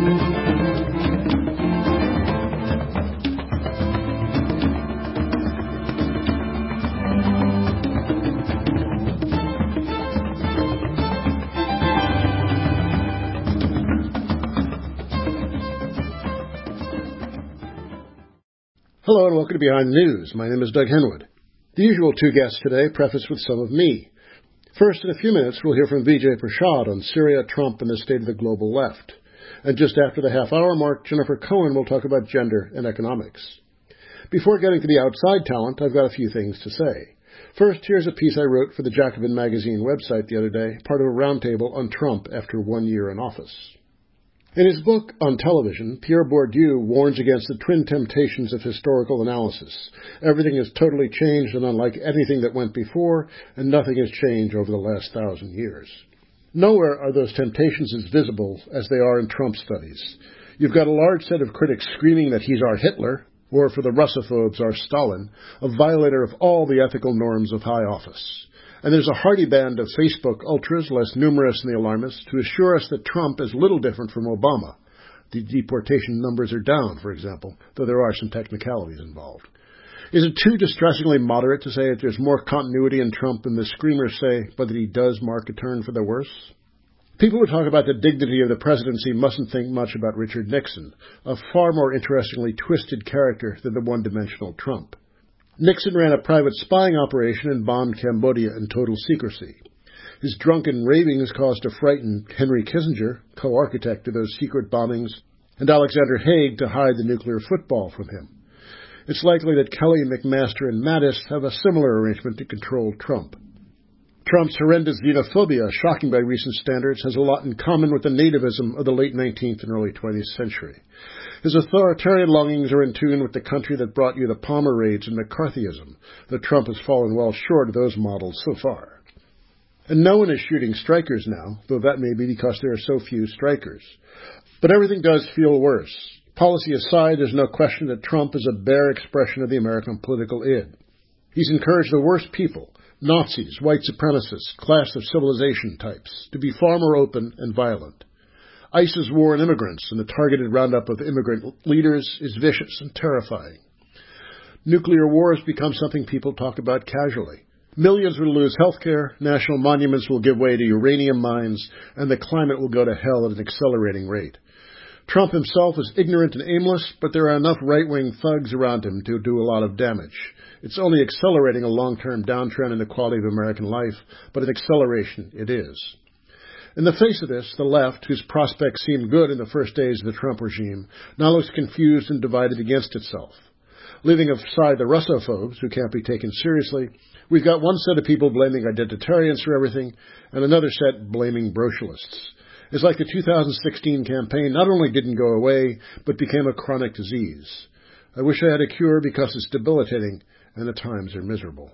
Hello and welcome to Behind the News. My name is Doug Henwood. The usual two guests today preface with some of me. First, in a few minutes, we'll hear from Vijay Prashad on Syria, Trump, and the state of the global left. And just after the half-hour mark, Jennifer Cohen will talk about gender and economics. Before getting to the outside talent, I've got a few things to say. First, here's a piece I wrote for the Jacobin magazine website the other day, part of a roundtable on Trump after 1 year in office. In his book On Television, Pierre Bourdieu warns against the twin temptations of historical analysis. Everything is totally changed and unlike anything that went before, and nothing has changed over the last 1,000 years. Nowhere are those temptations as visible as they are in Trump studies. You've got a large set of critics screaming that he's our Hitler, or for the Russophobes, our Stalin, a violator of all the ethical norms of high office. And there's a hearty band of Facebook ultras, less numerous than the alarmists, to assure us that Trump is little different from Obama. The deportation numbers are down, for example, though there are some technicalities involved. Is it too distressingly moderate to say that there's more continuity in Trump than the screamers say, but that he does mark a turn for the worse? People who talk about the dignity of the presidency mustn't think much about Richard Nixon, a far more interestingly twisted character than the one-dimensional Trump. Nixon ran a private spying operation and bombed Cambodia in total secrecy. His drunken ravings caused to frighten Henry Kissinger, co-architect of those secret bombings, and Alexander Haig to hide the nuclear football from him. It's likely that Kelly, McMaster, and Mattis have a similar arrangement to control Trump. Trump's horrendous xenophobia, shocking by recent standards, has a lot in common with the nativism of the late 19th and early 20th century. His authoritarian longings are in tune with the country that brought you the Palmer raids and McCarthyism, though Trump has fallen well short of those models so far. And no one is shooting strikers now, though that may be because there are so few strikers. But everything does feel worse. Policy aside, there's no question that Trump is a bare expression of the American political id. He's encouraged the worst people, Nazis, white supremacists, class of civilization types, to be far more open and violent. ISIS war on immigrants and the targeted roundup of immigrant leaders is vicious and terrifying. Nuclear war has become something people talk about casually. Millions will lose health care, national monuments will give way to uranium mines, and the climate will go to hell at an accelerating rate. Trump himself is ignorant and aimless, but there are enough right-wing thugs around him to do a lot of damage. It's only accelerating a long-term downtrend in the quality of American life, but an acceleration it is. In the face of this, the left, whose prospects seemed good in the first days of the Trump regime, now looks confused and divided against itself. Leaving aside the Russophobes, who can't be taken seriously, we've got one set of people blaming identitarians for everything, and another set blaming brocialists. It's like the 2016 campaign not only didn't go away, but became a chronic disease. I wish I had a cure because it's debilitating, and the times are miserable.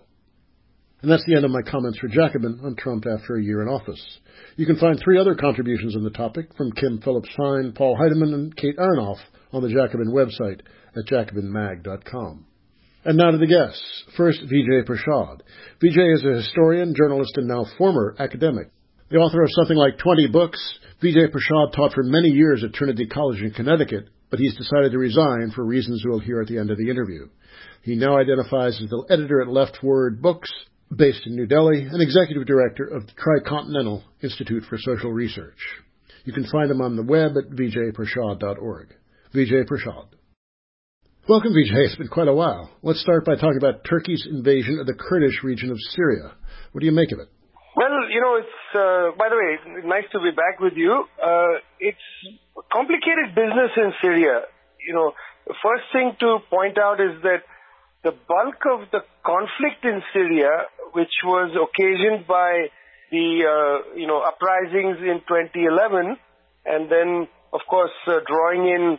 And that's the end of my comments for Jacobin on Trump after a year in office. You can find 3 other contributions on the topic from Kim Phillips-Fein, Paul Heidemann, and Kate Aronoff on the Jacobin website at jacobinmag.com. And now to the guests. First, Vijay Prashad. Vijay is a historian, journalist, and now former academic. The author of something like 20 books, Vijay Prashad taught for many years at Trinity College in Connecticut, but he's decided to resign for reasons we'll hear at the end of the interview. He now identifies as the editor at Left Word Books, based in New Delhi, and executive director of the Tricontinental Institute for Social Research. You can find him on the web at vijayprashad.org. Vijay Prashad. Welcome, Vijay. It's been quite a while. Let's start by talking about Turkey's invasion of the Kurdish region of Syria. What do you make of it? Well, it's, by the way, nice to be back with you. It's complicated business in Syria. The first thing to point out is that the bulk of the conflict in Syria, which was occasioned by the, uprisings in 2011, and then, of course, drawing in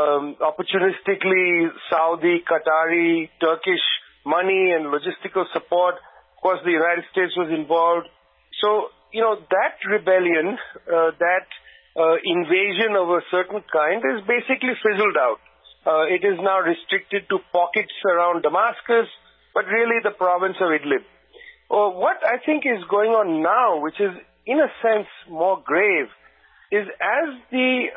opportunistically Saudi, Qatari, Turkish money and logistical support. Of course, the United States was involved. So, that rebellion, that invasion of a certain kind is basically fizzled out. It is now restricted to pockets around Damascus, but really the province of Idlib. What I think is going on now, which is in a sense more grave, is as the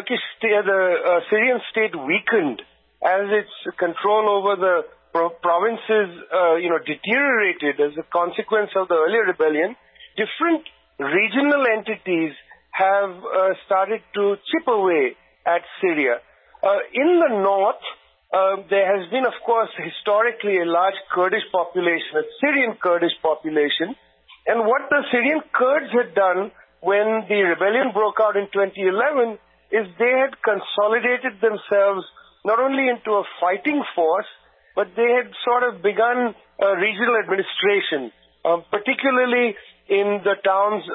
Syrian state weakened, as its control over the provinces, deteriorated as a consequence of the earlier rebellion, different regional entities have started to chip away at Syria. In the north, there has been, of course, historically a large Kurdish population, a Syrian Kurdish population. And what the Syrian Kurds had done when the rebellion broke out in 2011 is they had consolidated themselves not only into a fighting force, but they had sort of begun regional administration, particularly in the towns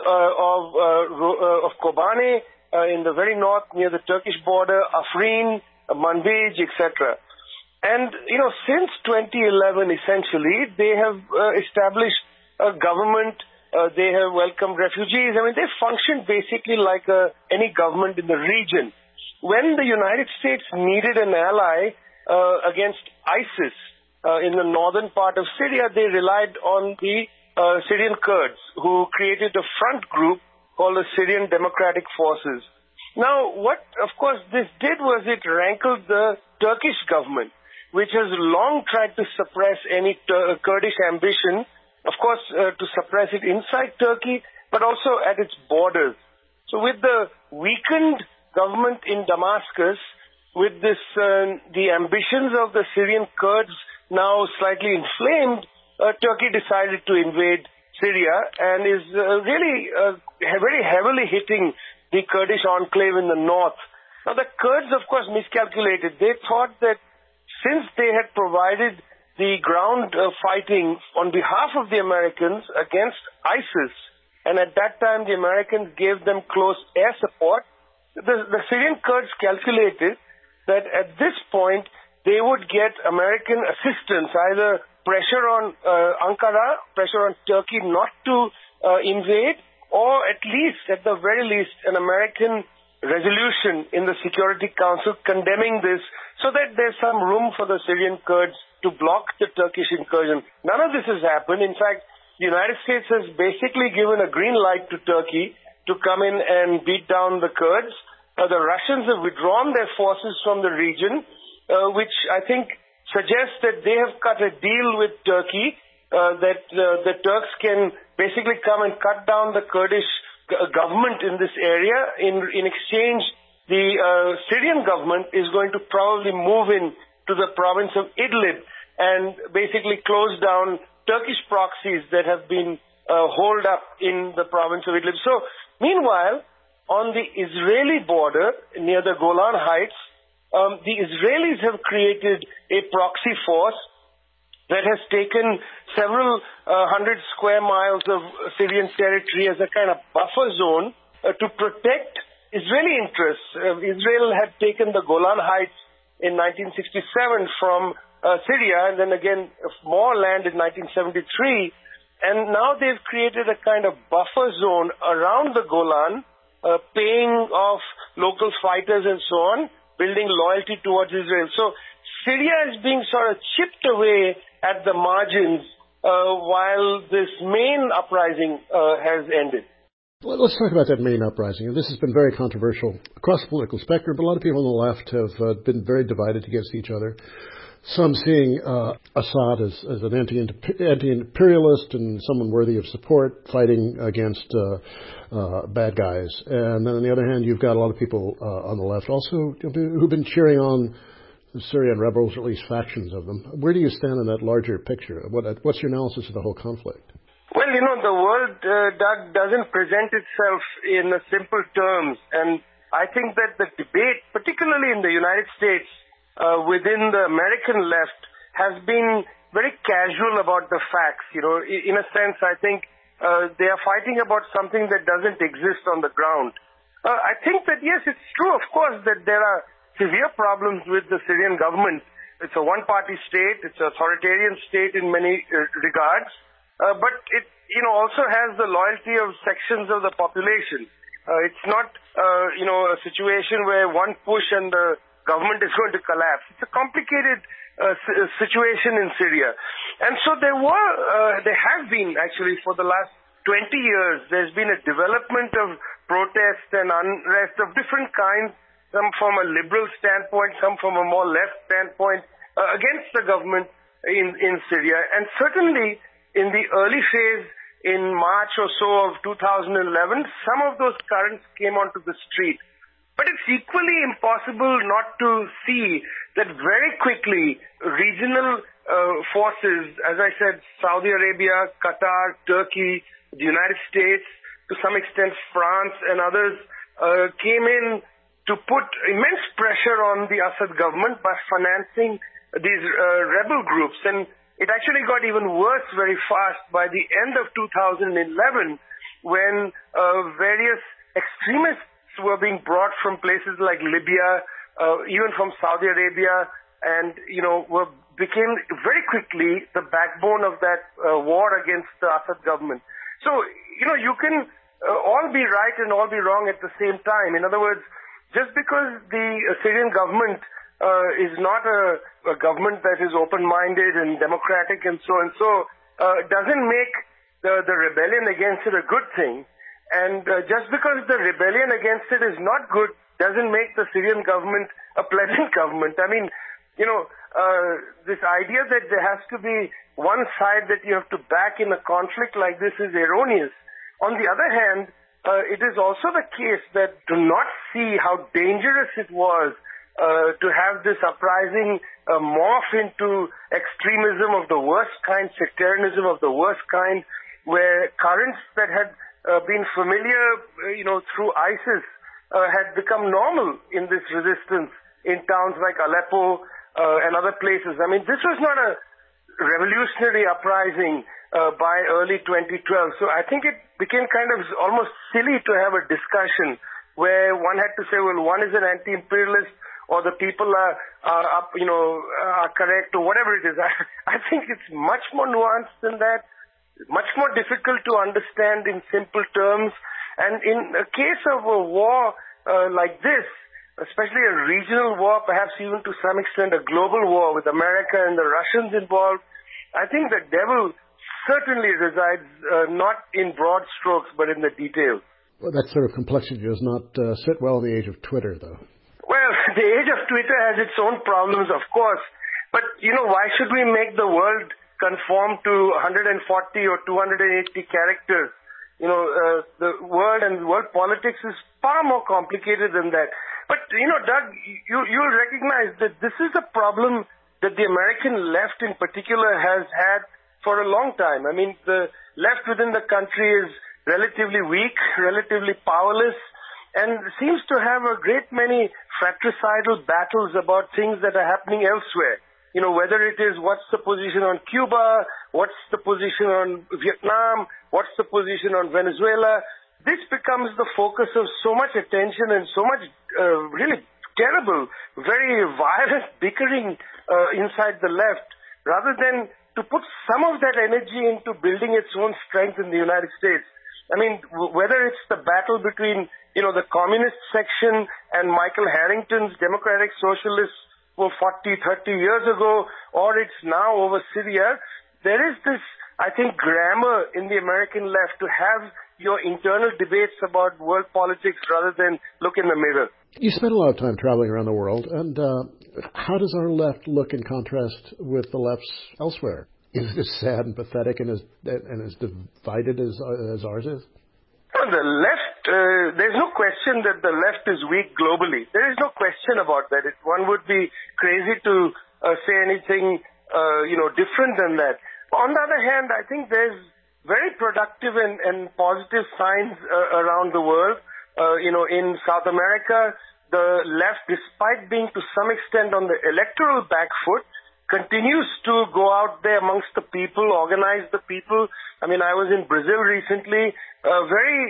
of Kobane, in the very north near the Turkish border, Afrin, Manbij, etc. And, since 2011, essentially, they have established a government. They have welcomed refugees. I mean, they function basically like any government in the region. When the United States needed an ally against ISIS in the northern part of Syria, they relied on the Syrian Kurds, who created a front group called the Syrian Democratic Forces. Now, what, of course, this did was it rankled the Turkish government, which has long tried to suppress any Kurdish ambition, of course, to suppress it inside Turkey, but also at its borders. So with the weakened government in Damascus, with this, the ambitions of the Syrian Kurds now slightly inflamed, Turkey decided to invade Syria and is really very heavily hitting the Kurdish enclave in the north. Now the Kurds, of course, miscalculated. They thought that since they had provided the ground fighting on behalf of the Americans against ISIS, and at that time the Americans gave them close air support, the Syrian Kurds calculated that at this point they would get American assistance, either pressure on Ankara, pressure on Turkey not to invade, or at least, at the very least, an American resolution in the Security Council condemning this, so that there's some room for the Syrian Kurds to block the Turkish incursion. None of this has happened. In fact, the United States has basically given a green light to Turkey to come in and beat down the Kurds. The Russians have withdrawn their forces from the region, which I think suggests that they have cut a deal with Turkey, that the Turks can basically come and cut down the Kurdish government in this area. In exchange, the Syrian government is going to probably move in to the province of Idlib and basically close down Turkish proxies that have been holed up in the province of Idlib. So, meanwhile, on the Israeli border near the Golan Heights, the Israelis have created a proxy force that has taken several hundred square miles of Syrian territory as a kind of buffer zone to protect Israeli interests. Israel had taken the Golan Heights in 1967 from Syria, and then again more land in 1973, and now they've created a kind of buffer zone around the Golan, paying off local fighters and so on, building loyalty towards Israel. So Syria is being sort of chipped away at the margins while this main uprising has ended. Well, let's talk about that main uprising. This has been very controversial across the political spectrum, but a lot of people on the left have been very divided against each other. Some seeing Assad as an anti-imperialist and someone worthy of support, fighting against bad guys. And then on the other hand, you've got a lot of people on the left also who've been cheering on the Syrian rebels, or at least factions of them. Where do you stand in that larger picture? What's your analysis of the whole conflict? Well, the world, Doug, doesn't present itself in simple terms. And I think that the debate, particularly in the United States, within the American left, has been very casual about the facts. In a sense, I think they are fighting about something that doesn't exist on the ground. I think that, yes, it's true, of course, that there are severe problems with the Syrian government. It's a one-party state. It's an authoritarian state in many regards. But it, also has the loyalty of sections of the population. It's not, a situation where one push and the government is going to collapse. It's a complicated situation in Syria. And so there have been, actually, for the last 20 years, there's been a development of protest and unrest of different kinds, some from a liberal standpoint, some from a more left standpoint, against the government in Syria. And certainly in the early phase, in March or so of 2011, some of those currents came onto the street. But it's equally impossible not to see that very quickly regional forces, as I said, Saudi Arabia, Qatar, Turkey, the United States, to some extent France and others, came in to put immense pressure on the Assad government by financing these rebel groups. And it actually got even worse very fast by the end of 2011 when various extremists were being brought from places like Libya, even from Saudi Arabia, and, became very quickly the backbone of that war against the Assad government. So, you can all be right and all be wrong at the same time. In other words, just because the Syrian government is not a government that is open-minded and democratic and so, doesn't make the rebellion against it a good thing. And just because the rebellion against it is not good doesn't make the Syrian government a pleasant government. I mean, this idea that there has to be one side that you have to back in a conflict like this is erroneous. On the other hand, it is also the case that to not see how dangerous it was to have this uprising morph into extremism of the worst kind, sectarianism of the worst kind, where currents that had been familiar, through ISIS had become normal in this resistance in towns like Aleppo and other places. I mean, this was not a revolutionary uprising by early 2012. So I think it became kind of almost silly to have a discussion where one had to say, well, one is an anti-imperialist or the people are correct or whatever it is. I think it's much more nuanced than that, much more difficult to understand in simple terms. And in a case of a war like this, especially a regional war, perhaps even to some extent a global war with America and the Russians involved, I think the devil certainly resides not in broad strokes, but in the details. Well, that sort of complexity does not sit well in the age of Twitter, though. Well, the age of Twitter has its own problems, of course. But, why should we make the world conform to 140 or 280 characters? The world and world politics is far more complicated than that. But, Doug, you'll recognize that this is a problem that the American left in particular has had for a long time. I mean, the left within the country is relatively weak, relatively powerless, and seems to have a great many fratricidal battles about things that are happening elsewhere. Whether it is what's the position on Cuba, what's the position on Vietnam, what's the position on Venezuela. This becomes the focus of so much attention and so much really terrible, very violent bickering inside the left, rather than to put some of that energy into building its own strength in the United States. I mean, whether it's the battle between, the communist section and Michael Harrington's Democratic Socialists 40, 30 years ago, or it's now over Syria, there is this, I think, grammar in the American left to have your internal debates about world politics rather than look in the mirror. You spent a lot of time traveling around the world, and how does our left look in contrast with the lefts elsewhere? Is it as sad and pathetic and as divided as ours is? Well, the left, there's no question that the left is weak globally. There is no question about that. One would be crazy to say anything, different than that. On the other hand, I think there's very productive and positive signs around the world. In South America, the left, despite being to some extent on the electoral back foot, continues to go out there amongst the people, organize the people. I mean, I was in Brazil recently, very,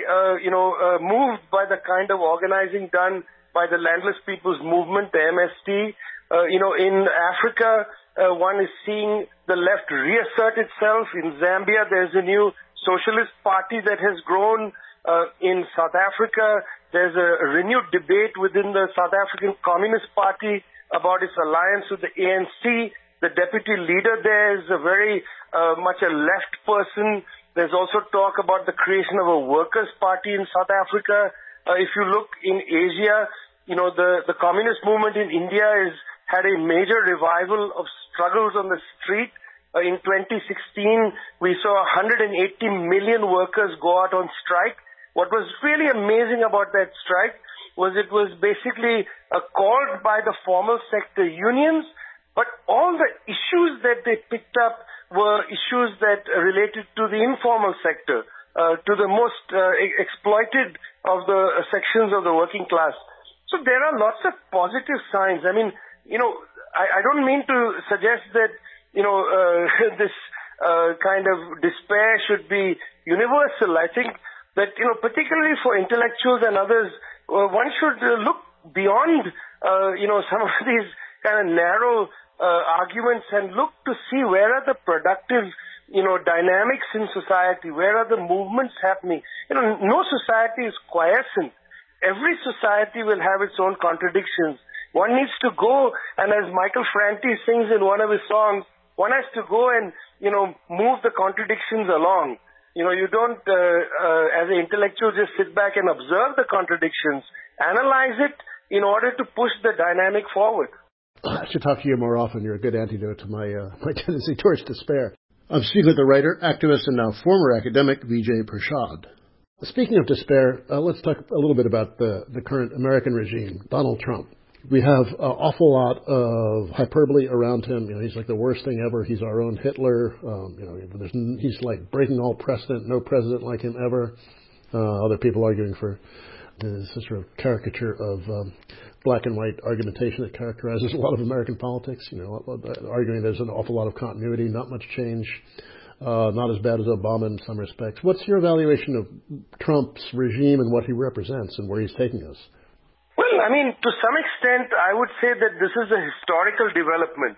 moved by the kind of organizing done by the Landless People's Movement, the MST. In Africa, one is seeing the left reassert itself. In Zambia, there's a new socialist party that has grown. In South Africa, there's a renewed debate within the South African Communist Party about its alliance with the ANC. The deputy leader there is a very much a left person. There's also talk about the creation of a workers' party in South Africa. If you look in Asia, the communist movement in India had a major revival of struggles on the street. In 2016, we saw 180 million workers go out on strike. What was really amazing about that strike was it was basically called by the formal sector unions, but all the issues that they picked up were issues that related to the informal sector, to the most exploited of the sections of the working class. So there are lots of positive signs. I mean, I don't mean to suggest that, this kind of despair should be universal. I think that, particularly for intellectuals and others, one should look beyond, some of these kind of narrow arguments and look to see where are the productive, dynamics in society, where are the movements happening. No society is quiescent. Every society will have its own contradictions. One needs to go, and as Michael Franti sings in one of his songs, one has to go and, move the contradictions along. You don't, as an intellectual, just sit back and observe the contradictions, analyze it in order to push the dynamic forward. I should talk to you more often. You're a good antidote to my tendency towards despair. I'm speaking with the writer, activist, and now former academic, Vijay Prashad. Speaking of despair, let's talk a little bit about the current American regime, Donald Trump. We have an awful lot of hyperbole around him. He's like the worst thing ever. He's our own Hitler. He's like breaking all precedent. No president like him ever. Other people arguing for this sort of caricature of black and white argumentation that characterizes a lot of American politics. Arguing there's an awful lot of continuity, not much change, not as bad as Obama in some respects. What's your evaluation of Trump's regime and what he represents and where he's taking us? Well, I mean, to some extent, I would say that this is a historical development.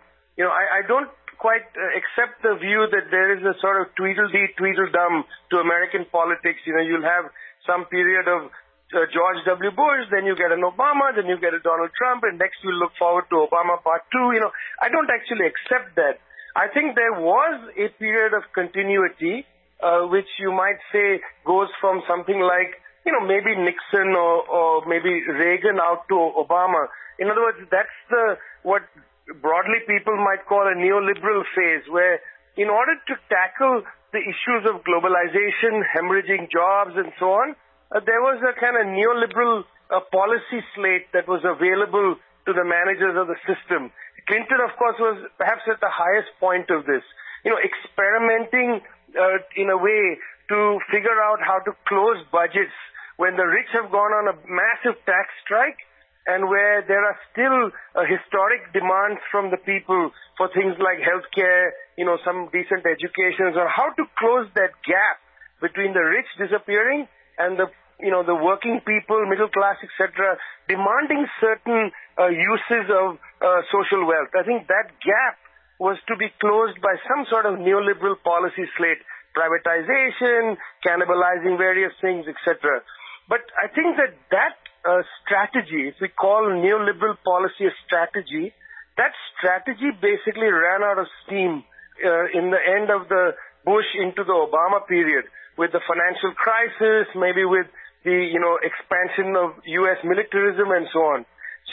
I don't quite accept the view that there is a sort of tweedledee, tweedledum to American politics. You'll have some period of George W. Bush, then you get an Obama, then you get a Donald Trump, and next we look forward to Obama Part 2. I don't actually accept that. I think there was a period of continuity, which you might say goes from something like, maybe Nixon or maybe Reagan out to Obama. In other words, that's what broadly people might call a neoliberal phase, where in order to tackle the issues of globalization, hemorrhaging jobs, and so on, there was a kind of neoliberal policy slate that was available to the managers of the system. Clinton, of course, was perhaps at the highest point of this, experimenting in a way to figure out how to close budgets when the rich have gone on a massive tax strike and where there are still historic demands from the people for things like healthcare, some decent education, or how to close that gap between the rich disappearing and the working people, middle class, etc., demanding certain uses of social wealth. I think that gap was to be closed by some sort of neoliberal policy slate, privatization, cannibalizing various things, etc. But I think that strategy, if we call neoliberal policy a strategy, that strategy basically ran out of steam in the end of the Bush into the Obama period, with the financial crisis, maybe with the expansion of U.S. militarism and so on. So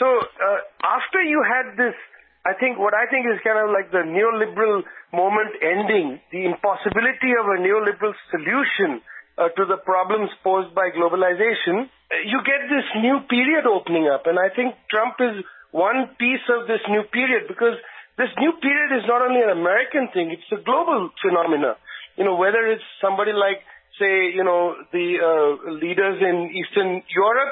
after you had this, what I think is kind of like the neoliberal moment ending, the impossibility of a neoliberal solution to the problems posed by globalization, you get this new period opening up. And I think Trump is one piece of this new period, because this new period is not only an American thing, it's a global phenomena. Whether it's somebody like, say, the leaders in Eastern Europe,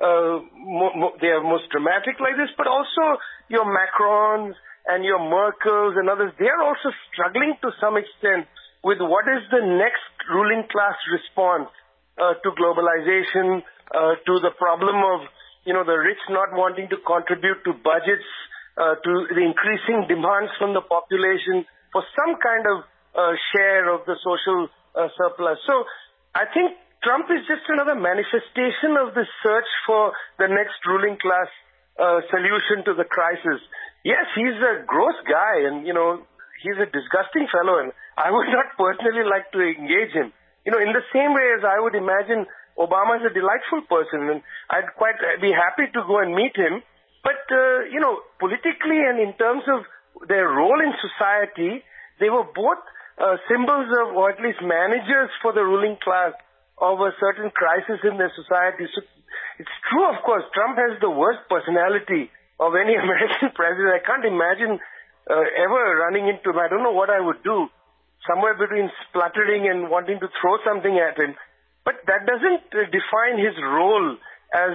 they are most dramatic like this, but also your Macrons and your Merkels and others, they are also struggling to some extent with what is the next ruling class response to globalization, to the problem of, the rich not wanting to contribute to budgets, to the increasing demands from the population for some kind of share of the social surplus. So I think Trump is just another manifestation of the search for the next ruling class solution to the crisis. Yes, he's a gross guy and, he's a disgusting fellow, and I would not personally like to engage him. In the same way as I would imagine Obama is a delightful person, and I'd quite be happy to go and meet him. But, politically and in terms of their role in society, they were both symbols of, or at least managers for the ruling class of a certain crisis in their society. So it's true, of course, Trump has the worst personality of any American president. I can't imagine ever running into him. I don't know what I would do, somewhere between spluttering and wanting to throw something at him. But that doesn't define his role as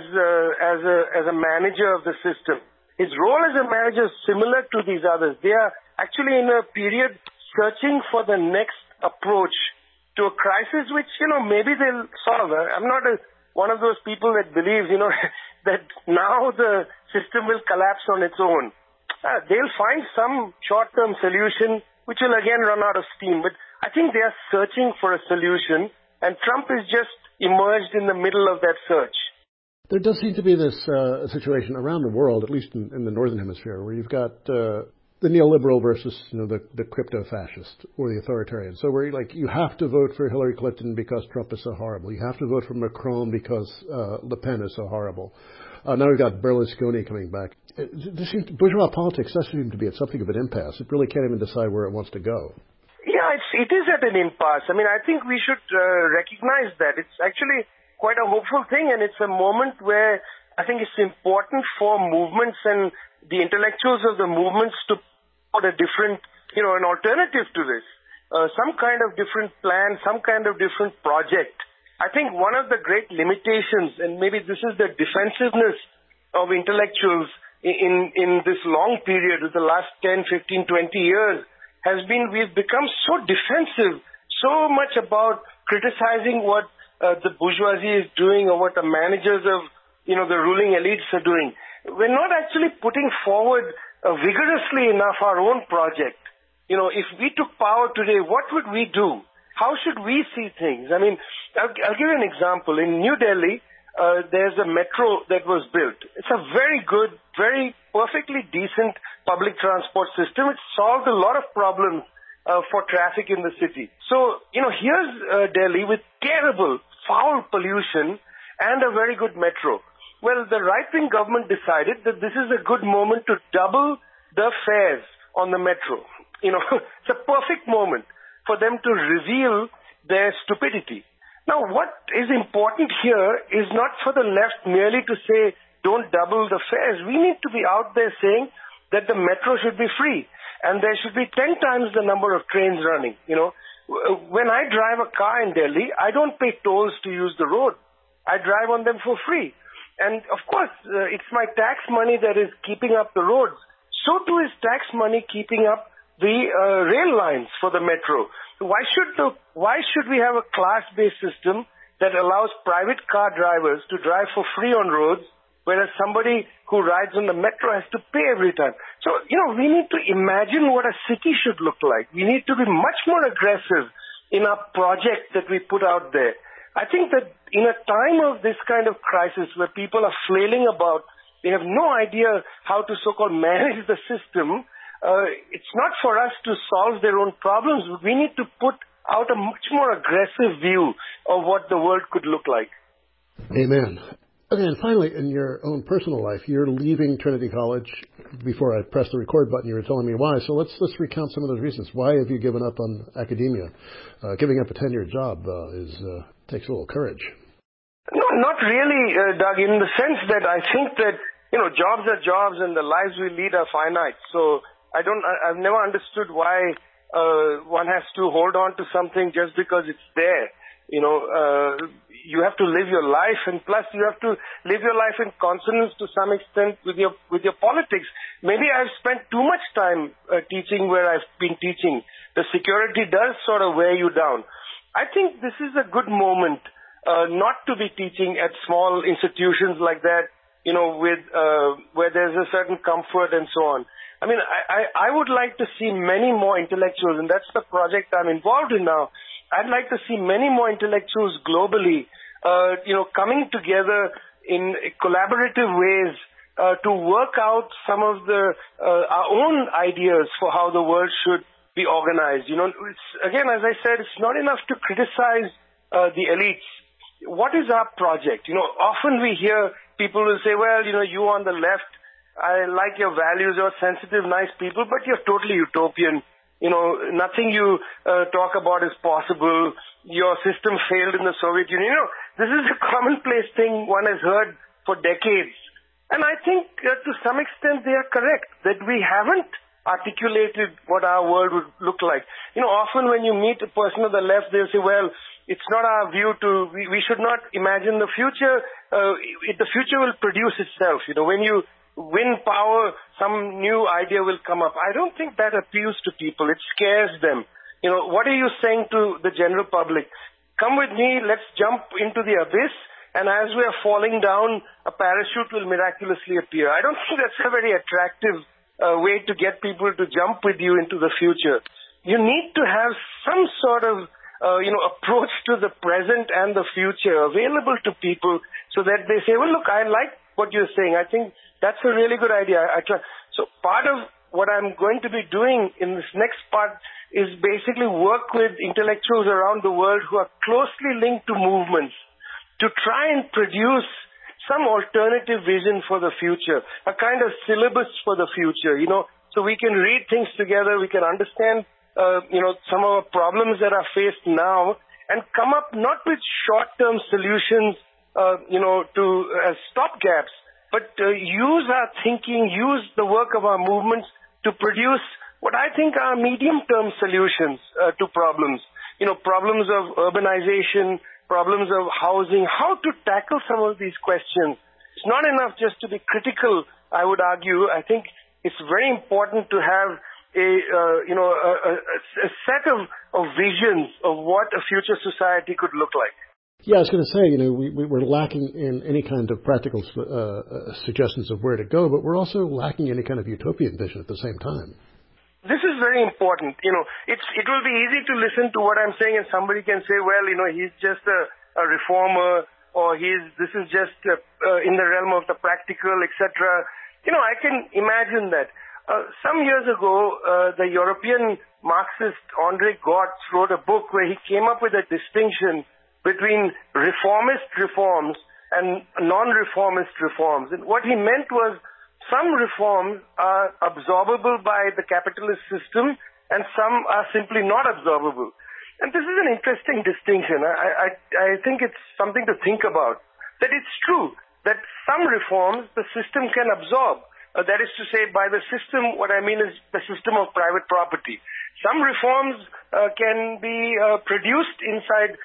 a manager of the system. His role as a manager is similar to these others. They are actually in a period searching for the next approach to a crisis which, maybe they'll solve. I'm not one of those people that believes, that now the system will collapse on its own. They'll find some short-term solution which will again run out of steam. But I think they are searching for a solution, and Trump is just emerged in the middle of that search. There does seem to be this situation around the world, at least in the Northern Hemisphere, where you've got the neoliberal versus the crypto-fascist or the authoritarian. So where you have to vote for Hillary Clinton because Trump is so horrible. You have to vote for Macron because Le Pen is so horrible. Now we've got Berlusconi coming back. Bourgeois politics does seem to be at something of an impasse. It really can't even decide where it wants to go. Yeah, it is at an impasse. I think we should recognize that. It's actually quite a hopeful thing, and it's a moment where I think it's important for movements and the intellectuals of the movements to put a different, an alternative to this, some kind of different plan, some kind of different project. I think one of the great limitations, and maybe this is the defensiveness of intellectuals in this long period of the last 10, 15, 20 years, has been we've become so defensive, so much about criticizing what the bourgeoisie is doing or what the managers of, the ruling elites are doing. We're not actually putting forward vigorously enough our own project. If we took power today, what would we do? How should we see things? I'll give you an example. In New Delhi, there's a metro that was built. It's a very good, very perfectly decent public transport system. It solved a lot of problems for traffic in the city. So, here's Delhi with terrible, foul pollution and a very good metro. Well, the right-wing government decided that this is a good moment to double the fares on the metro. It's a perfect moment for them to reveal their stupidity. Now, what is important here is not for the left merely to say, don't double the fares. We need to be out there saying that the metro should be free. And there should be 10 times the number of trains running. When I drive a car in Delhi, I don't pay tolls to use the road. I drive on them for free. And of course, it's my tax money that is keeping up the roads. So too is tax money keeping up the rail lines for the metro. Why should we have a class-based system that allows private car drivers to drive for free on roads, whereas somebody who rides on the metro has to pay every time? So, we need to imagine what a city should look like. We need to be much more aggressive in our project that we put out there. I think that in a time of this kind of crisis where people are flailing about, they have no idea how to so-called manage the system, it's not for us to solve their own problems. We need to put out a much more aggressive view of what the world could look like. Amen. Okay, and finally, in your own personal life, you're leaving Trinity College. Before I pressed the record button, you were telling me why. So let's recount some of those reasons. Why have you given up on academia? Giving up a tenured job takes a little courage. No, not really, Doug, in the sense that I think that, jobs are jobs and the lives we lead are finite. So I've never understood why one has to hold on to something just because it's there. You have to live your life, and plus you have to live your life in consonance to some extent with your politics. Maybe I've spent too much time teaching where I've been teaching. The security does sort of wear you down. I think this is a good moment not to be teaching at small institutions like that, with where there's a certain comfort and so on. I would like to see many more intellectuals, and that's the project I'm involved in now. I'd like to see many more intellectuals globally, coming together in collaborative ways to work out some of our own ideas for how the world should be organized. It's, again, as I said, it's not enough to criticize the elites, what is our project? Often we hear people will say, well, you on the left, I like your values, you're sensitive, nice people, but you're totally utopian. Nothing you talk about is possible. Your system failed in the Soviet Union. This is a commonplace thing one has heard for decades. And I think to some extent they are correct, that we haven't articulated what our world would look like. Often when you meet a person on the left, they'll say, well, it's not our view we should not imagine the future. The future will produce itself. When you win power, some new idea will come up. I don't think that appeals to people. It scares them. What are you saying to the general public? Come with me, let's jump into the abyss, and as we are falling down, a parachute will miraculously appear. I don't think that's a very attractive way to get people to jump with you into the future. You need to have some sort of approach to the present and the future available to people so that they say, well, look, I like what you're saying. I think that's a really good idea. So part of what I'm going to be doing in this next part is basically work with intellectuals around the world who are closely linked to movements to try and produce some alternative vision for the future, a kind of syllabus for the future, so we can read things together, we can understand, some of the problems that are faced now and come up not with short-term solutions, as stopgaps, but use our thinking, use the work of our movements to produce what I think are medium-term solutions to problems. Problems of urbanization, problems of housing, how to tackle some of these questions. It's not enough just to be critical, I would argue. I think it's very important to have a set of visions of what a future society could look like. Yeah, I was going to say, we're lacking in any kind of practical suggestions of where to go, but we're also lacking any kind of utopian vision at the same time. This is very important. It will be easy to listen to what I'm saying and somebody can say, well, he's just a reformer or this is just in the realm of the practical, etc. I can imagine that. Some years ago, the European Marxist André Gortz wrote a book where he came up with a distinction between reformist reforms and non-reformist reforms. And what he meant was some reforms are absorbable by the capitalist system and some are simply not absorbable. And this is an interesting distinction. I think it's something to think about. That it's true that some reforms the system can absorb. That is to say, by the system, what I mean is the system of private property. Some reforms can be produced inside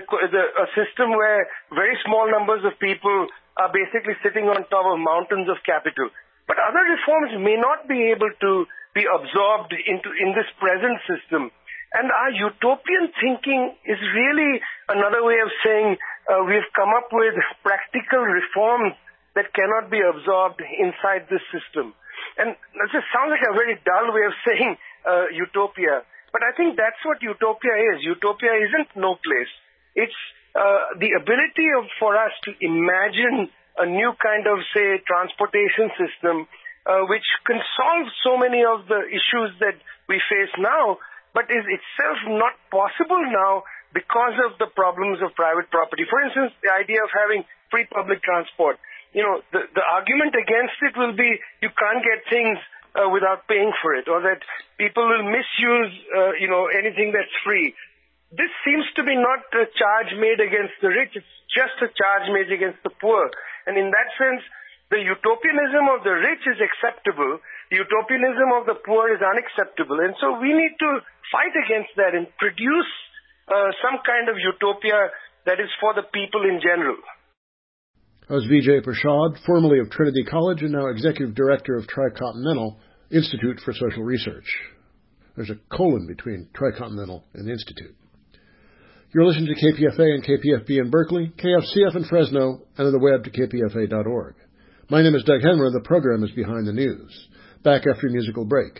a system where very small numbers of people are basically sitting on top of mountains of capital. But other reforms may not be able to be absorbed in this present system. And our utopian thinking is really another way of saying we've come up with practical reforms that cannot be absorbed inside this system. And that just sounds like a very dull way of saying utopia. But I think that's what utopia is. Utopia isn't no place. It's the ability for us to imagine a new kind of, say, transportation system which can solve so many of the issues that we face now, but is itself not possible now because of the problems of private property. For instance, the idea of having free public transport. The argument against it will be you can't get things without paying for it, or that people will misuse, anything that's free. This seems to be not a charge made against the rich, it's just a charge made against the poor. And in that sense, the utopianism of the rich is acceptable, the utopianism of the poor is unacceptable. And so we need to fight against that and produce some kind of utopia that is for the people in general. I was Vijay Prashad, formerly of Trinity College and now Executive Director of Tricontinental Institute for Social Research. There's a colon between Tricontinental and Institute. You're listening to KPFA and KPFB in Berkeley, KFCF in Fresno, and on the web to kpfa.org. My name is Doug Henry. The program is Behind the News. Back after a musical break.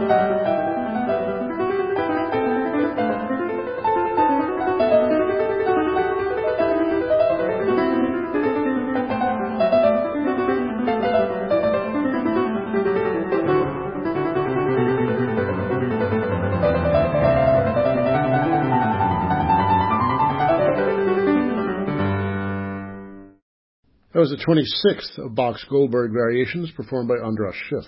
That was the 26th of Bach's Goldberg Variations, performed by Andras Schiff.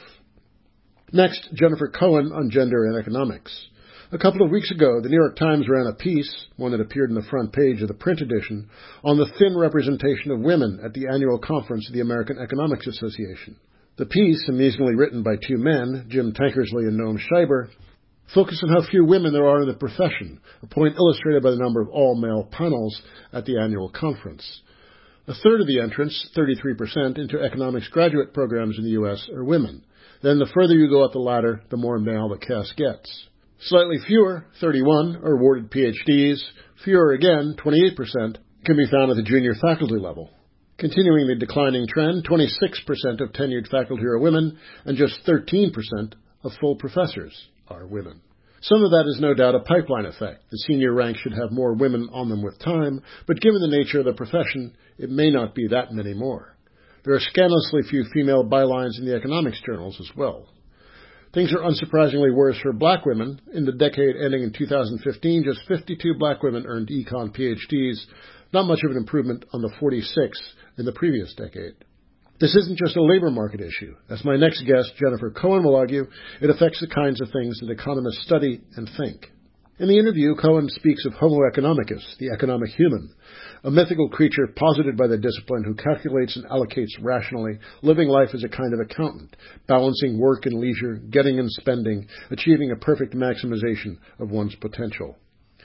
Next, Jennifer Cohen on gender and economics. A couple of weeks ago, the New York Times ran a piece, one that appeared in the front page of the print edition, on the thin representation of women at the annual conference of the American Economics Association. The piece, amusingly written by two men, Jim Tankersley and Noam Scheiber, focused on how few women there are in the profession, a point illustrated by the number of all-male panels at the annual conference. A third of the entrants, 33%, into economics graduate programs in the U.S. are women. Then the further you go up the ladder, the more male the cast gets. Slightly fewer, 31, are awarded PhDs. Fewer again, 28%, can be found at the junior faculty level. Continuing the declining trend, 26% of tenured faculty are women, and just 13% of full professors are women. Some of that is no doubt a pipeline effect. The senior ranks should have more women on them with time, but given the nature of the profession, it may not be that many more. There are scandalously few female bylines in the economics journals as well. Things are unsurprisingly worse for black women. In the decade ending in 2015, just 52 black women earned econ PhDs, not much of an improvement on the 46 in the previous decade. This isn't just a labor market issue. As my next guest, Jennifer Cohen, will argue, it affects the kinds of things that economists study and think. In the interview, Cohen speaks of Homo economicus, the economic human, a mythical creature posited by the discipline who calculates and allocates rationally, living life as a kind of accountant, balancing work and leisure, getting and spending, achieving a perfect maximization of one's potential.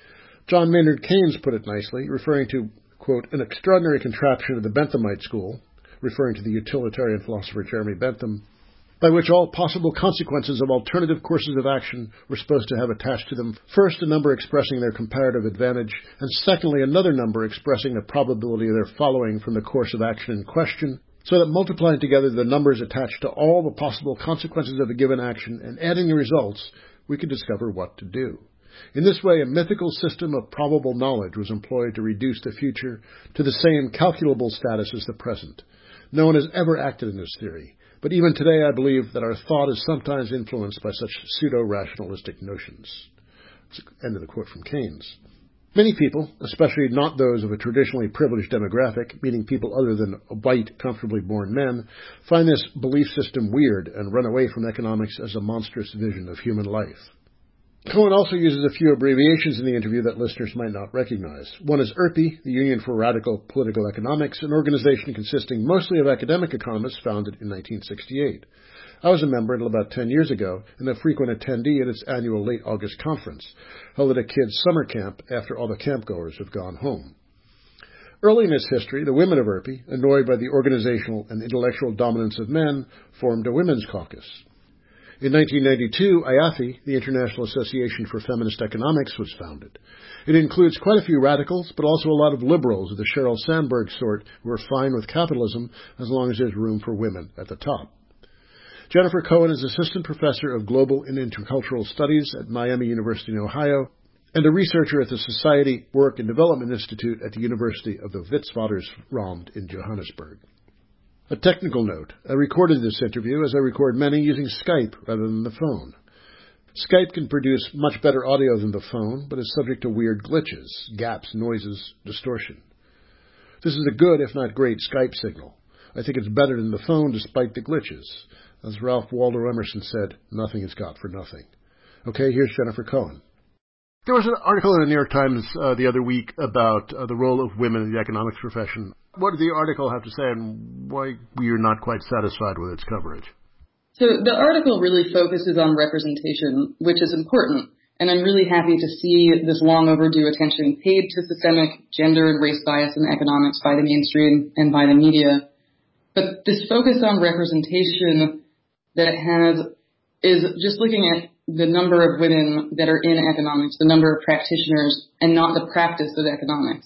John Maynard Keynes put it nicely, referring to, quote, an extraordinary contraption of the Benthamite school, referring to the utilitarian philosopher Jeremy Bentham, by which all possible consequences of alternative courses of action were supposed to have attached to them, first a number expressing their comparative advantage, and secondly another number expressing the probability of their following from the course of action in question, so that multiplying together the numbers attached to all the possible consequences of a given action and adding the results, we could discover what to do. In this way, a mythical system of probable knowledge was employed to reduce the future to the same calculable status as the present. No one has ever acted in this theory, but even today I believe that our thought is sometimes influenced by such pseudo-rationalistic notions. End of the quote from Keynes. Many people, especially not those of a traditionally privileged demographic, meaning people other than white, comfortably born men, find this belief system weird and run away from economics as a monstrous vision of human life. Cohen also uses a few abbreviations in the interview that listeners might not recognize. One is IRPE, the Union for Radical Political Economics, an organization consisting mostly of academic economists founded in 1968. I was a member until about 10 years ago and a frequent attendee at its annual late August conference, held at a kids' summer camp after all the campgoers have gone home. Early in its history, the women of IRPE, annoyed by the organizational and intellectual dominance of men, formed a women's caucus. In 1992, IAFE, the International Association for Feminist Economics, was founded. It includes quite a few radicals, but also a lot of liberals of the Sheryl Sandberg sort who are fine with capitalism as long as there's room for women at the top. Jennifer Cohen is Assistant Professor of Global and Intercultural Studies at Miami University in Ohio and a researcher at the Society Work and Development Institute at the University of the Witwatersrand in Johannesburg. A technical note. I recorded this interview, as I record many, using Skype rather than the phone. Skype can produce much better audio than the phone, but is subject to weird glitches, gaps, noises, distortion. This is a good, if not great, Skype signal. I think it's better than the phone despite the glitches. As Ralph Waldo Emerson said, nothing is got for nothing. Okay, here's Jennifer Cohen. There was an article in the New York Times the other week about the role of women in the economics profession. What did the article have to say, and why were you not quite satisfied with its coverage? So the article really focuses on representation, which is important, and I'm really happy to see this long overdue attention paid to systemic gender and race bias in economics by the mainstream and by the media. But this focus on representation that it has is just looking at the number of women that are in economics, the number of practitioners, and not the practice of economics.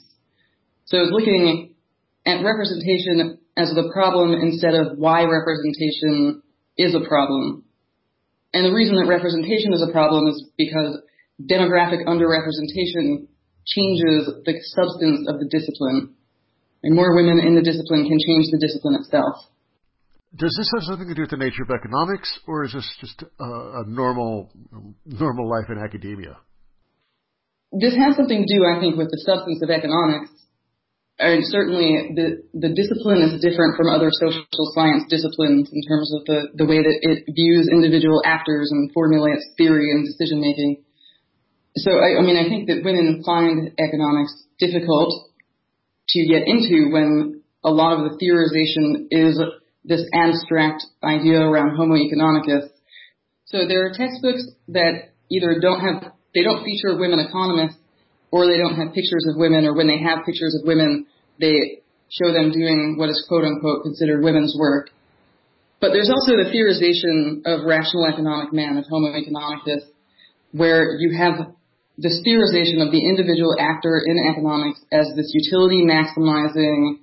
So it's looking at representation as the problem instead of why representation is a problem. And the reason that representation is a problem is because demographic underrepresentation changes the substance of the discipline. And more women in the discipline can change the discipline itself. Does this have something to do with the nature of economics, or is this just a normal life in academia? This has something to do, I think, with the substance of economics. And certainly the discipline is different from other social science disciplines in terms of the way that it views individual actors and formulates theory and decision making. So, I think that women find economics difficult to get into when a lot of the theorization is this abstract idea around Homo economicus. So there are textbooks that either don't feature women economists, or they don't have pictures of women, or when they have pictures of women, they show them doing what is quote-unquote considered women's work. But there's also the theorization of rational economic man, of Homo economicus, where you have this theorization of the individual actor in economics as this utility-maximizing,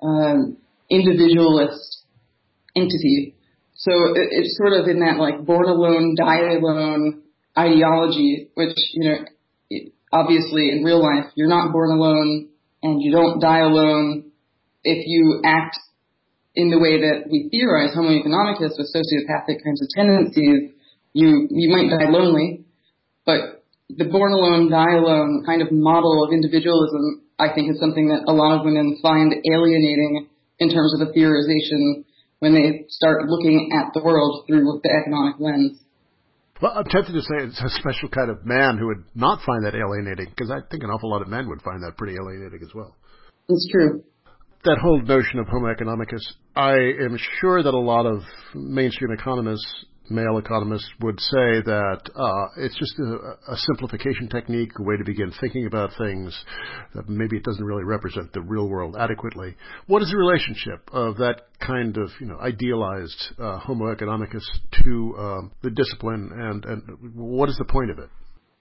individualist entity. So it's sort of in that like born alone, die alone ideology, which, obviously in real life, you're not born alone and you don't die alone. If you act in the way that we theorize, Homo economicus, with sociopathic kinds of tendencies, you might die lonely. But the born alone, die alone kind of model of individualism, I think, is something that a lot of women find alienating in terms of the theorization when they start looking at the world through the economic lens. Well, I'm tempted to say it's a special kind of man who would not find that alienating, because I think an awful lot of men would find that pretty alienating as well. It's true. That whole notion of Homo economicus, I am sure that a lot of mainstream economists, male economists, would say that it's just a simplification technique, a way to begin thinking about things, that maybe it doesn't really represent the real world adequately. What is the relationship of that kind of, idealized Homo economicus to the discipline, and what is the point of it?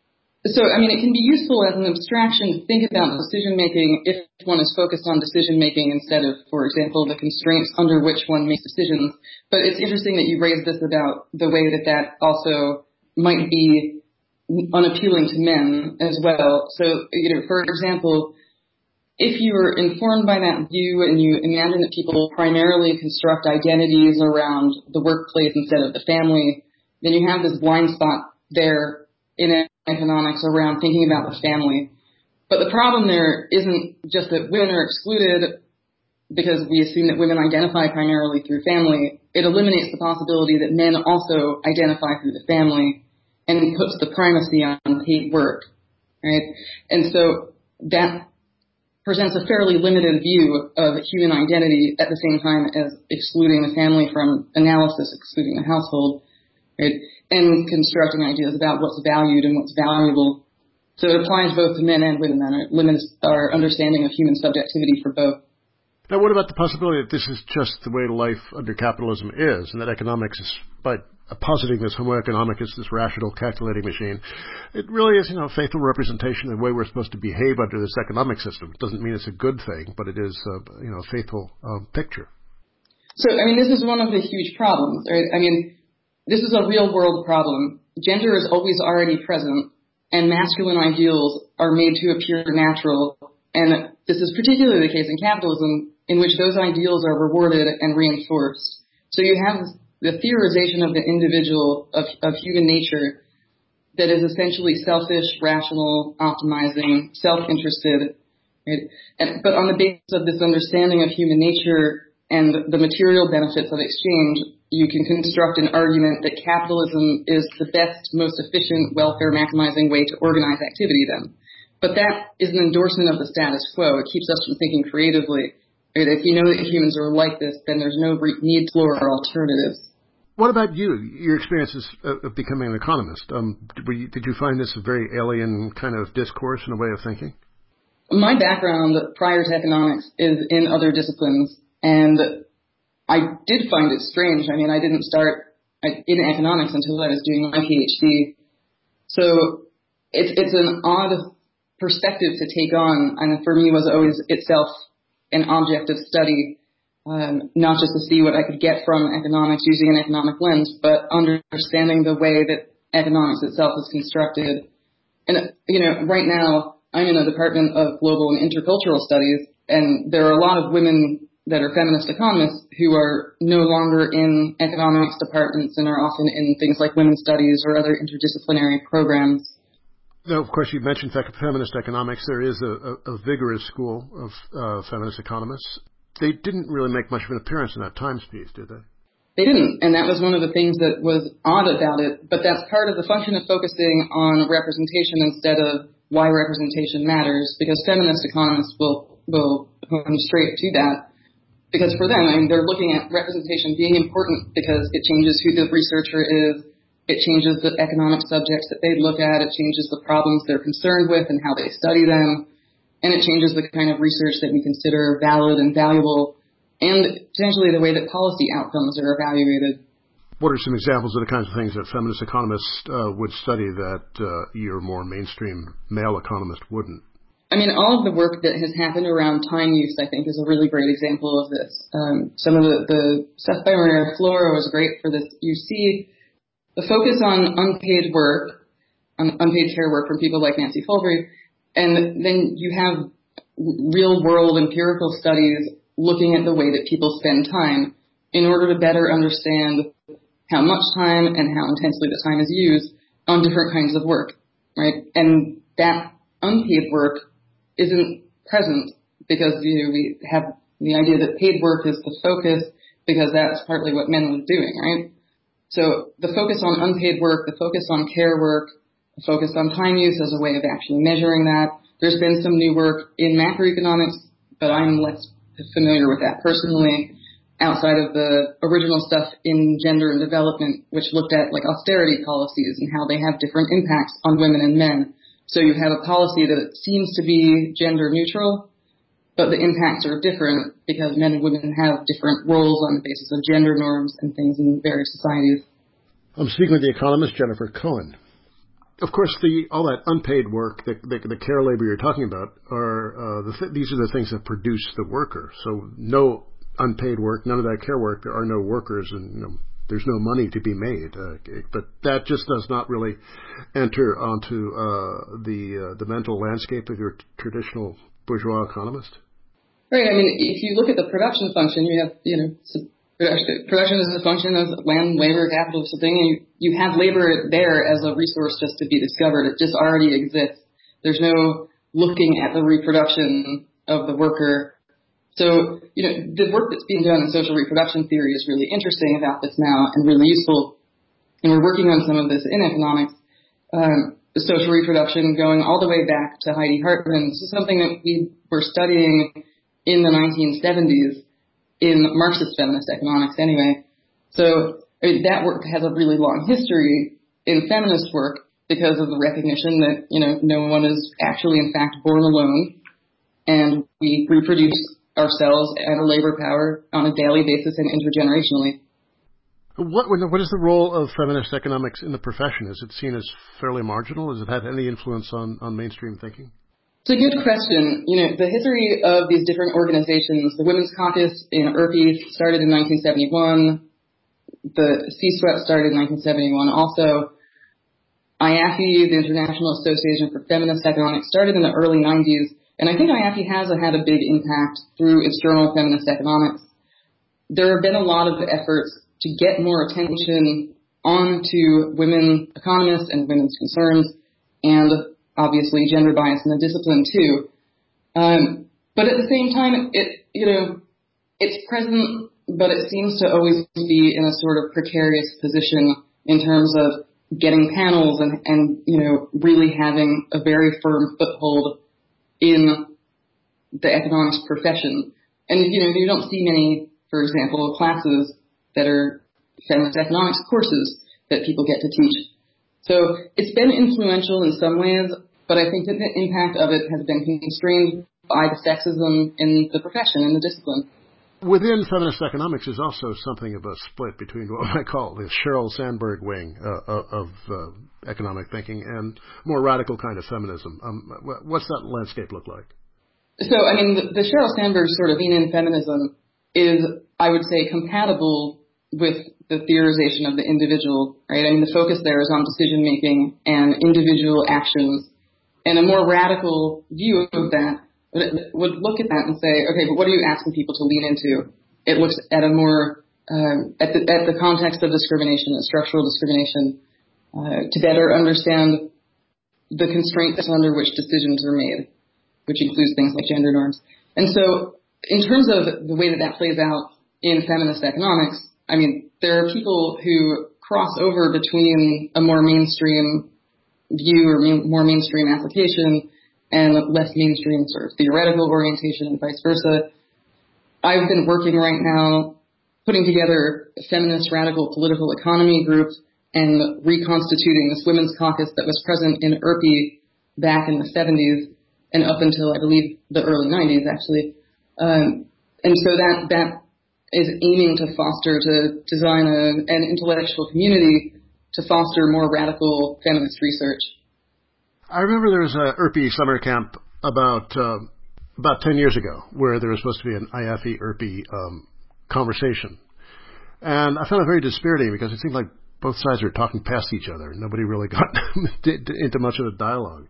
So, it can be useful as an abstraction to think about decision-making if one is focused on decision-making instead of, for example, the constraints under which one makes decisions. But it's interesting that you raised this about the way that also might be unappealing to men as well. So, for example, if you're informed by that view and you imagine that people primarily construct identities around the workplace instead of the family, then you have this blind spot there in economics around thinking about the family. But the problem there isn't just that women are excluded because we assume that women identify primarily through family. It eliminates the possibility that men also identify through the family and puts the primacy on paid work, right? And so that presents a fairly limited view of human identity at the same time as excluding the family from analysis, excluding the household, right? And constructing ideas about what's valued and what's valuable. So it applies both to men and women, and it limits our understanding of human subjectivity for both. Now, what about the possibility that this is just the way life under capitalism is, and that economics is, by positing this Homo economicus, this rational calculating machine, it really is, a faithful representation of the way we're supposed to behave under this economic system. It doesn't mean it's a good thing, but it is, a faithful picture. So, this is one of the huge problems, right? This is a real-world problem. Gender is always already present, and masculine ideals are made to appear natural. And this is particularly the case in capitalism, in which those ideals are rewarded and reinforced. So you have the theorization of the individual, of human nature, that is essentially selfish, rational, optimizing, self-interested. Right? But on the basis of this understanding of human nature and the material benefits of exchange, you can construct an argument that capitalism is the best, most efficient, welfare-maximizing way to organize activity then. But that is an endorsement of the status quo. It keeps us from thinking creatively. Right? If you know that humans are like this, then there's no need to explore alternatives. What about you? Your experiences of becoming an economist. Did you find this a very alien kind of discourse and a way of thinking? My background prior to economics is in other disciplines, and I did find it strange. I didn't start in economics until I was doing my PhD. So it's an odd perspective to take on, and for me was always itself an object of study. not just to see what I could get from economics using an economic lens, but understanding the way that economics itself is constructed. And, right now I'm in the Department of Global and Intercultural Studies, and there are a lot of women that are feminist economists who are no longer in economics departments and are often in things like women's studies or other interdisciplinary programs. Now, of course, you mentioned feminist economics. There is a vigorous school of feminist economists. They didn't really make much of an appearance in that Times piece, did they? They didn't, and that was one of the things that was odd about it. But that's part of the function of focusing on representation instead of why representation matters, because feminist economists will come straight to that. Because for them, they're looking at representation being important because it changes who the researcher is, it changes the economic subjects that they look at, it changes the problems they're concerned with and how they study them, and it changes the kind of research that we consider valid and valuable, and potentially the way that policy outcomes are evaluated. What are some examples of the kinds of things that feminist economists would study that your more mainstream male economist wouldn't? All of the work that has happened around time use, I think, is a really great example of this. Some of the stuff by Maria Flora was great for this. You see the focus on unpaid work, on unpaid care work from people like Nancy Folbury, and then you have real-world empirical studies looking at the way that people spend time in order to better understand how much time and how intensely the time is used on different kinds of work, right? And that unpaid work isn't present because we have the idea that paid work is the focus because that's partly what men were doing, right? So the focus on unpaid work, the focus on care work, the focus on time use as a way of actually measuring that. There's been some new work in macroeconomics, but I'm less familiar with that personally, outside of the original stuff in gender and development, which looked at like austerity policies and how they have different impacts on women and men. So you have a policy that seems to be gender neutral, but the impacts are different because men and women have different roles on the basis of gender norms and things in various societies. I'm speaking with the economist Jennifer Cohen. Of course, all that unpaid work, the care labor you're talking about, these are the things that produce the worker. So no unpaid work, none of that care work, there are no workers, and there's no money to be made. But that just does not really enter onto the mental landscape of your traditional bourgeois economist. Right. If you look at the production function, you have, production is a function of land, labor, capital, something. And you have labor there as a resource just to be discovered. It just already exists. There's no looking at the reproduction of the worker. So, the work that's being done in social reproduction theory is really interesting about this now and really useful. And we're working on some of this in economics. The social reproduction going all the way back to Heidi Hartman. This is something that we were studying in the 1970s in Marxist feminist economics anyway. So that work has a really long history in feminist work because of the recognition that, no one is actually in fact born alone, and we reproduce ourselves and our labor power on a daily basis and intergenerationally. What is the role of feminist economics in the profession? Is it seen as fairly marginal? Has it had any influence on mainstream thinking? It's a good question. The history of these different organizations, the Women's Caucus in IRFE started in 1971. The CSWEP started in 1971. Also, IAFE, the International Association for Feminist Economics, started in the early 90s. And I think IAFE has had a big impact through its journal, Feminist Economics. There have been a lot of efforts to get more attention onto women economists and women's concerns, and obviously gender bias in the discipline too. But at the same time, it's present, but it seems to always be in a sort of precarious position in terms of getting panels and really having a very firm foothold in the economics profession. And, you don't see many, for example, classes that are feminist economics courses that people get to teach. So it's been influential in some ways, but I think that the impact of it has been constrained by the sexism in the profession, in the discipline. Within feminist economics is also something of a split between what I call the Sheryl Sandberg wing of economic thinking and more radical kind of feminism. What's that landscape look like? So, the Sheryl Sandberg sort of lean-in feminism is, I would say, compatible with the theorization of the individual, right? I mean, the focus there is on decision-making and individual actions. And a more radical view of that would look at that and say, okay, but what are you asking people to lean into? It looks at a more, at the context of discrimination, structural discrimination, to better understand the constraints under which decisions are made, which includes things like gender norms. And so in terms of the way that that plays out in feminist economics, I mean, there are people who cross over between a more mainstream view or more mainstream application and less mainstream sort of theoretical orientation and vice versa. I've been working right now putting together a feminist radical political economy group and reconstituting this women's caucus that was present in IRPI back in the 70s and up until, I believe, the early 90s, actually. And so that is aiming to foster, to design an intellectual community to foster more radical feminist research. I remember there was a IRPI summer camp about 10 years ago where there was supposed to be an IAFI-IRPI conversation. And I found it very dispiriting because it seemed like both sides were talking past each other. Nobody really got into much of a dialogue.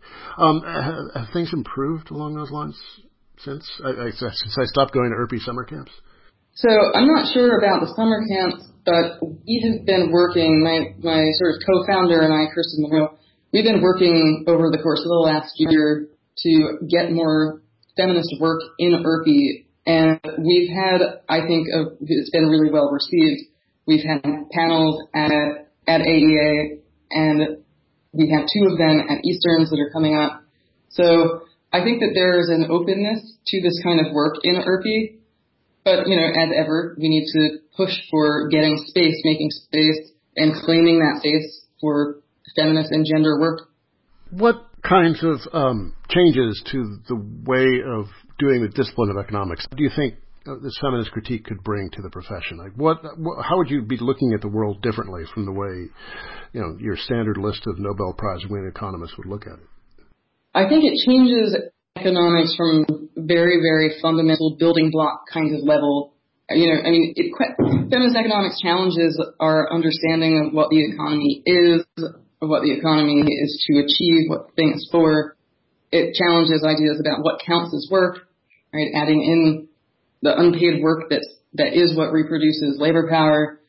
Have things improved along those lines since I stopped going to IRPI summer camps? So I'm not sure about the summer camps, but we have been working, my sort of co-founder and I, Kirsten Monroe, we've been working over the course of the last year to get more feminist work in IRPI. And we've had, I think, it's been really well received. We've had panels at AEA, and we have 2 of them at Easterns that are coming up. So I think that there is an openness to this kind of work in IRPI. But, as ever, we need to push for getting space, making space, and claiming that space for feminist and gender work. What kinds of changes to the way of doing the discipline of economics do you think this feminist critique could bring to the profession? Like, how would you be looking at the world differently from the way, your standard list of Nobel Prize-winning economists would look at it? I think it changes economics from very, very fundamental building block kind of level. Feminist economics challenges our understanding of what the economy is, what the economy is to achieve, what the thing is for. It challenges ideas about what counts as work, right? Adding in the unpaid work that is what reproduces labor power.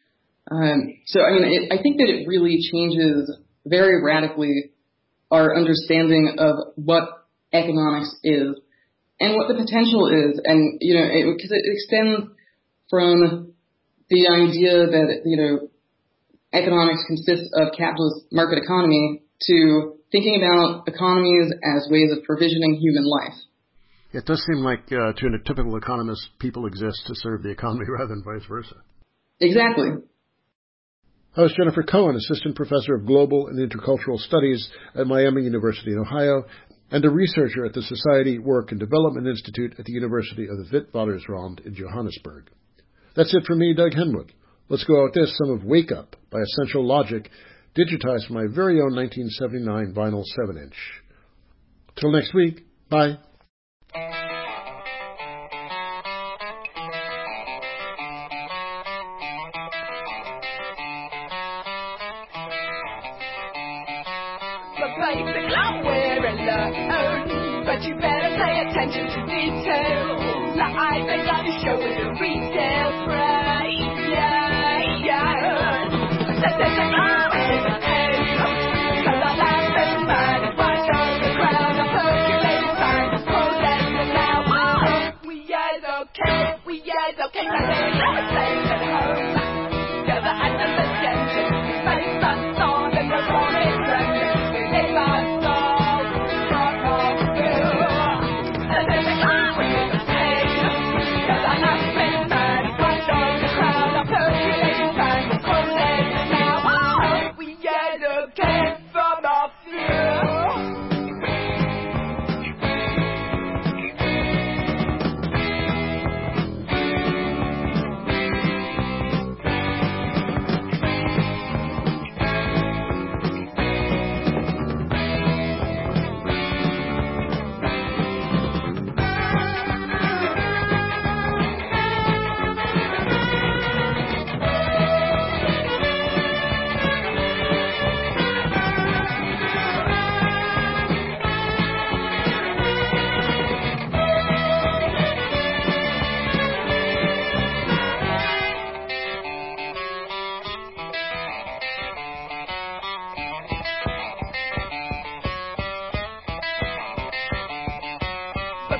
I think that it really changes very radically our understanding of what economics is and what the potential is. And, because it extends from the idea that, economics consists of capitalist market economy to thinking about economies as ways of provisioning human life. It does seem like, to a typical economist, people exist to serve the economy rather than vice versa. Exactly. I was Jennifer Cohen, Assistant Professor of Global and Intercultural Studies at Miami University in Ohio, and a researcher at the Society Work and Development Institute at the University of the Witwatersrand in Johannesburg. That's it from me, Doug Henwood. Let's go out with this, some of Wake Up by Essential Logic, digitized from my very own 1979 vinyl 7-inch. Till next week, bye. But you better pay attention to detail. Like I think I'll be showing the retail price. Cause I laugh and mad and right on the crowd. I'm percolating time, protesting now. Oh, we guys okay, now there's no place at home. Gather at the attention, face that song and the rolling record. They like songs, rock on through. And then they come with the pain. Cause I laugh and mad and right on the crowd. I'm percolating time, protesting now. Oh,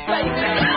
baby.